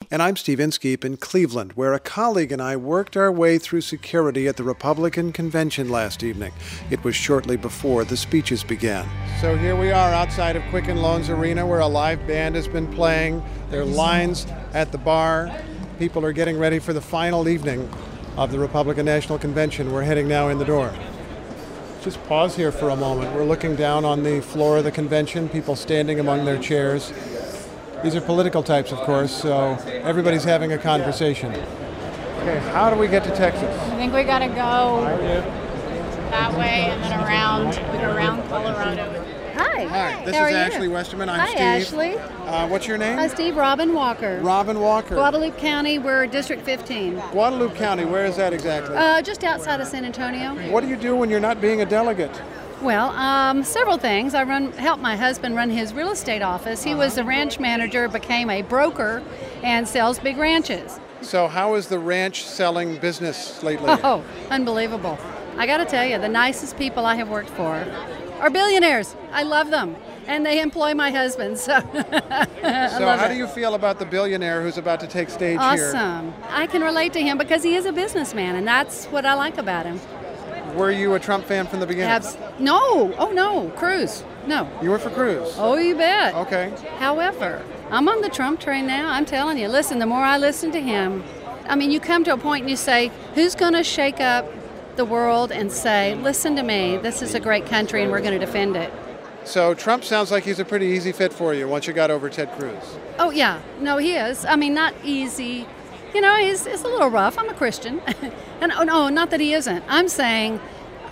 And I'm Steve Inskeep in Cleveland, where a colleague and I worked our way through security at the Republican convention last evening. It was shortly before the speeches began. So here we are outside of Quicken Loans Arena, where a live band has been playing. There are lines at the bar. People are getting ready for the final evening of the Republican National Convention. We're heading now in the door. Just pause here for a moment. We're looking down on the floor of the convention, people standing among their chairs. These are political types, of course, so everybody's having a conversation. Okay, how do we get to Texas? I think we gotta go that way and then around Colorado. Hi. This How is are Ashley you? Westerman. I'm Hi, Steve. Ashley. What's your name? Steve. Robin Walker. Robin Walker. Guadalupe County, we're District 15. Guadalupe County, where is that exactly? Just outside of San Antonio. What do you do when you're not being a delegate? Well, several things. I help my husband run his real estate office. He was a ranch manager, became a broker, and sells big ranches. So how is the ranch selling business lately? Oh, unbelievable. I got to tell you, the nicest people I have worked for are billionaires. I love them. And they employ my husband, so how do you feel about the billionaire who's about to take stage here? Awesome. I can relate to him because he is a businessman, and that's what I like about him. Were you a Trump fan from the beginning? No. Oh, no. Cruz. No. You were for Cruz? Oh, you bet. Okay. However, I'm on the Trump train now. I'm telling you. Listen, the more I listen to him, I mean, you come to a point and you say, who's going to shake up the world and say, listen to me, this is a great country and we're going to defend it? So Trump sounds like he's a pretty easy fit for you once you got over Ted Cruz. Oh, yeah. No, he is. I mean, not easy. You know, he's a little rough. I'm a Christian. And no, not that he isn't. I'm saying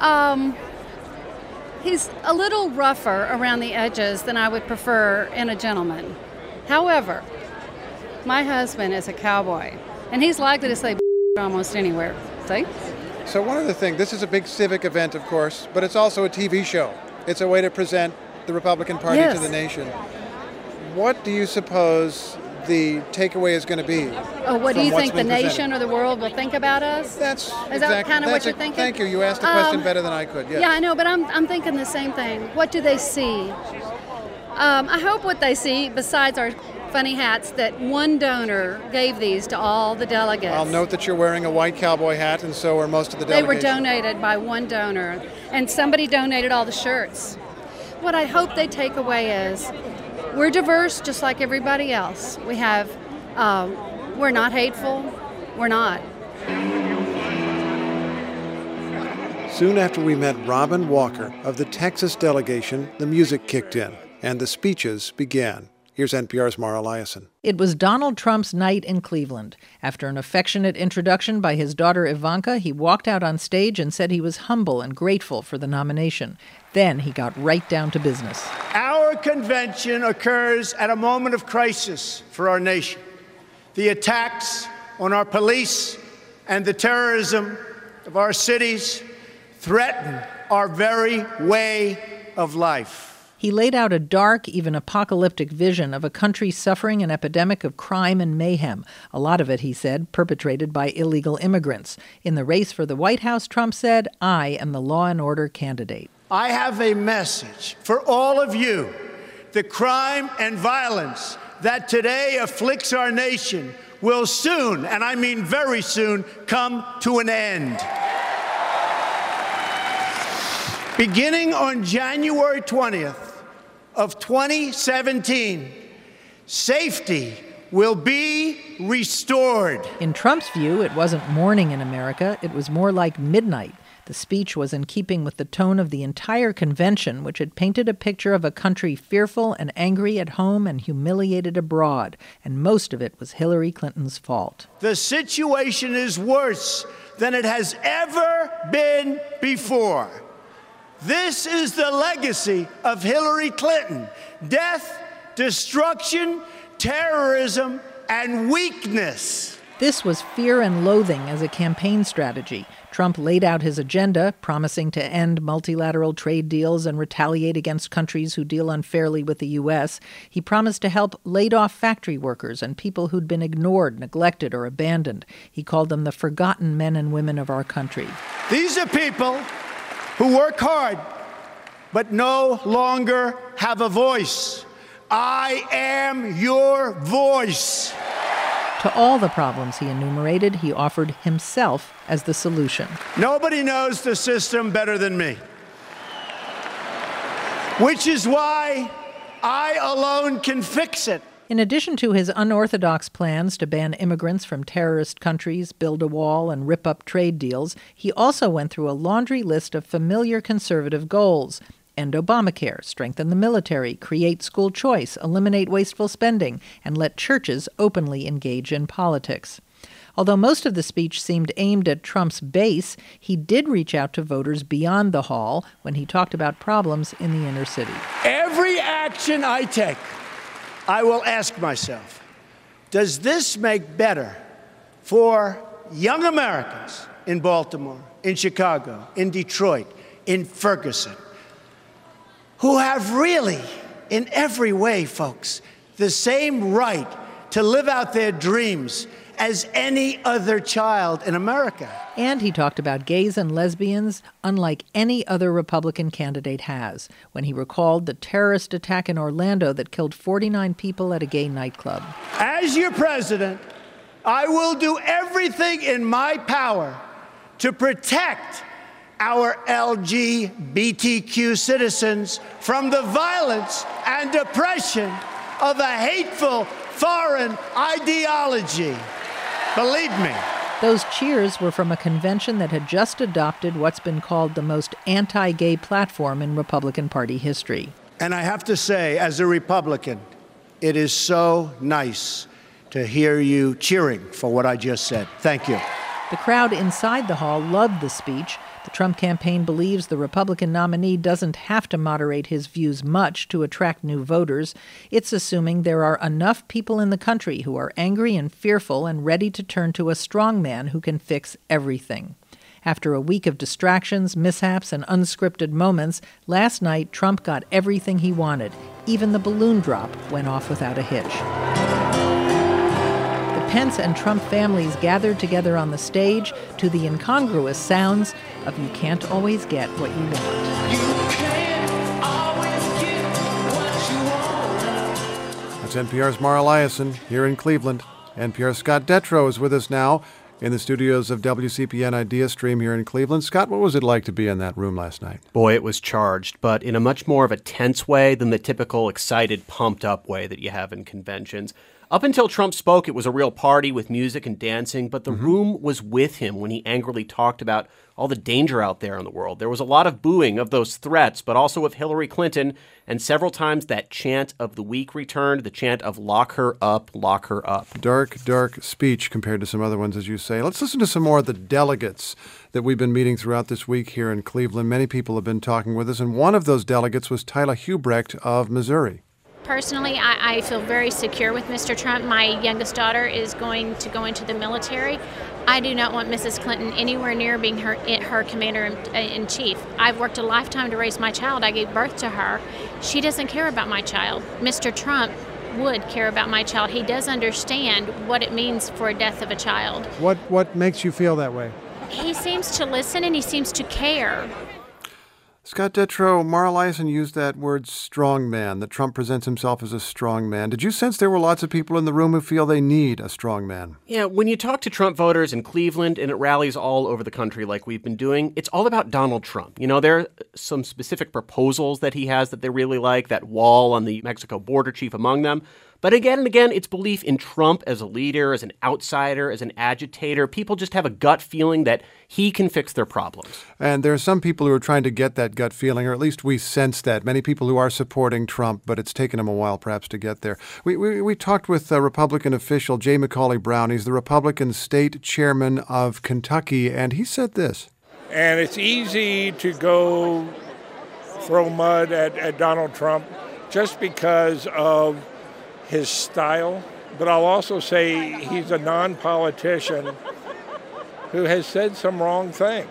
he's a little rougher around the edges than I would prefer in a gentleman. However, my husband is a cowboy, and he's likely to say almost anywhere. See? So one other thing, this is a big civic event, of course, but it's also a TV show. It's a way to present the Republican Party to the nation. What do you suppose the takeaway is going to be? Oh, what do you think the nation or the world will think about us? Is that kind of what you're thinking? Thank you. You asked the question better than I could. Yes. Yeah, I know, but I'm thinking the same thing. What do they see? I hope what they see, besides our funny hats, that one donor gave these to all the delegates. I'll note that you're wearing a white cowboy hat, and so are most of the delegation. They were donated by one donor, and somebody donated all the shirts. What I hope they take away is we're diverse just like everybody else. We have, we're not hateful. We're not. Soon after we met Robin Walker of the Texas delegation, the music kicked in, and the speeches began. Here's NPR's Mara Liasson. It was Donald Trump's night in Cleveland. After an affectionate introduction by his daughter Ivanka, he walked out on stage and said he was humble and grateful for the nomination. Then he got right down to business. Our convention occurs at a moment of crisis for our nation. The attacks on our police and the terrorism of our cities threaten our very way of life. He laid out a dark, even apocalyptic vision of a country suffering an epidemic of crime and mayhem. A lot of it, he said, perpetrated by illegal immigrants. In the race for the White House, Trump said, I am the law and order candidate. I have a message for all of you. The crime and violence that today afflicts our nation will soon, and I mean very soon, come to an end. Beginning on January 20th of 2017, safety will be restored. In Trump's view, it wasn't morning in America. It was more like midnight. The speech was in keeping with the tone of the entire convention, which had painted a picture of a country fearful and angry at home and humiliated abroad. And most of it was Hillary Clinton's fault. The situation is worse than it has ever been before. This is the legacy of Hillary Clinton: death, destruction, terrorism, and weakness. This was fear and loathing as a campaign strategy. Trump laid out his agenda, promising to end multilateral trade deals and retaliate against countries who deal unfairly with the U.S. He promised to help laid-off factory workers and people who'd been ignored, neglected, or abandoned. He called them the forgotten men and women of our country. These are people who work hard but no longer have a voice. I am your voice. To all the problems he enumerated, he offered himself as the solution. Nobody knows the system better than me, which is why I alone can fix it. In addition to his unorthodox plans to ban immigrants from terrorist countries, build a wall, and rip up trade deals, he also went through a laundry list of familiar conservative goals. End Obamacare, strengthen the military, create school choice, eliminate wasteful spending, and let churches openly engage in politics. Although most of the speech seemed aimed at Trump's base, he did reach out to voters beyond the hall when he talked about problems in the inner city. Every action I take, I will ask myself, does this make better for young Americans in Baltimore, in Chicago, in Detroit, in Ferguson, who have really, in every way, folks, the same right to live out their dreams as any other child in America? And he talked about gays and lesbians unlike any other Republican candidate has, when he recalled the terrorist attack in Orlando that killed 49 people at a gay nightclub. As your president, I will do everything in my power to protect our LGBTQ citizens from the violence and oppression of a hateful foreign ideology. Believe me. Those cheers were from a convention that had just adopted what's been called the most anti-gay platform in Republican Party history. And I have to say, as a Republican, it is so nice to hear you cheering for what I just said. Thank you. The crowd inside the hall loved the speech. The Trump campaign believes the Republican nominee doesn't have to moderate his views much to attract new voters. It's assuming there are enough people in the country who are angry and fearful and ready to turn to a strong man who can fix everything. After a week of distractions, mishaps, and unscripted moments, last night Trump got everything he wanted. Even the balloon drop went off without a hitch. Pence and Trump families gathered together on the stage to the incongruous sounds of You Can't Always Get What You Want. That's NPR's Mara Liasson here in Cleveland. NPR's Scott Detrow is with us now in the studios of WCPN Idea Stream here in Cleveland. Scott, what was it like to be in that room last night? Boy, it was charged, but in a much more of a tense way than the typical excited, pumped-up way that you have in conventions. Up until Trump spoke, it was a real party with music and dancing, but the room was with him when he angrily talked about all the danger out there in the world. There was a lot of booing of those threats, but also of Hillary Clinton, and several times that chant of the week returned, the chant of lock her up, lock her up. Dark, dark speech compared to some other ones, as you say. Let's listen to some more of the delegates that we've been meeting throughout this week here in Cleveland. Many people have been talking with us, and one of those delegates was Tyler Hubrecht of Missouri. Personally, I feel very secure with Mr. Trump. My youngest daughter is going to go into the military. I do not want Mrs. Clinton anywhere near being her commander-in-chief. I've worked a lifetime to raise my child. I gave birth to her. She doesn't care about my child. Mr. Trump would care about my child. He does understand what it means for a death of a child. What makes you feel that way? He seems to listen and he seems to care. Scott Detrow, Mara Liasson used that word strong man, that Trump presents himself as a strong man. Did you sense there were lots of people in the room who feel they need a strong man? Yeah, when you talk to Trump voters in Cleveland and at rallies all over the country like we've been doing, it's all about Donald Trump. You know, there are some specific proposals that he has that they really like, that wall on the Mexico border chief among them. But again and again, it's belief in Trump as a leader, as an outsider, as an agitator. People just have a gut feeling that he can fix their problems. And there are some people who are trying to get that gut feeling, or at least we sense that. Many people who are supporting Trump, but it's taken them a while perhaps to get there. We talked with a Republican official, Jay McCauley Brown. He's the Republican state chairman of Kentucky, and he said this. And it's easy to go throw mud at Donald Trump just because of his style, but I'll also say he's a non-politician who has said some wrong things.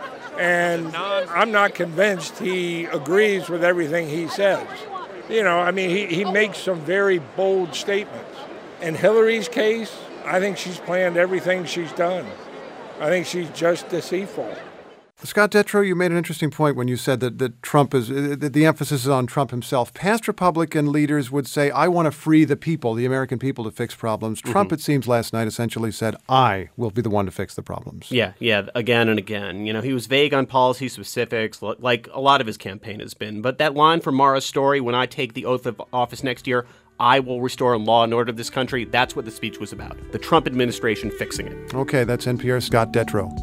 And I'm not convinced he agrees with everything he says. You know, I mean, he makes some very bold statements. In Hillary's case, I think she's planned everything she's done. I think she's just deceitful. Scott Detrow, you made an interesting point when you said that Trump is the emphasis is on Trump himself. Past Republican leaders would say, I want to free the people, the American people, to fix problems. Trump, it seems, last night essentially said, I will be the one to fix the problems. Yeah, again and again. He was vague on policy specifics, like a lot of his campaign has been. But that line from Mara's story, when I take the oath of office next year, I will restore law and order to this country, that's what the speech was about. The Trump administration fixing it. Okay, that's NPR's Scott Detrow.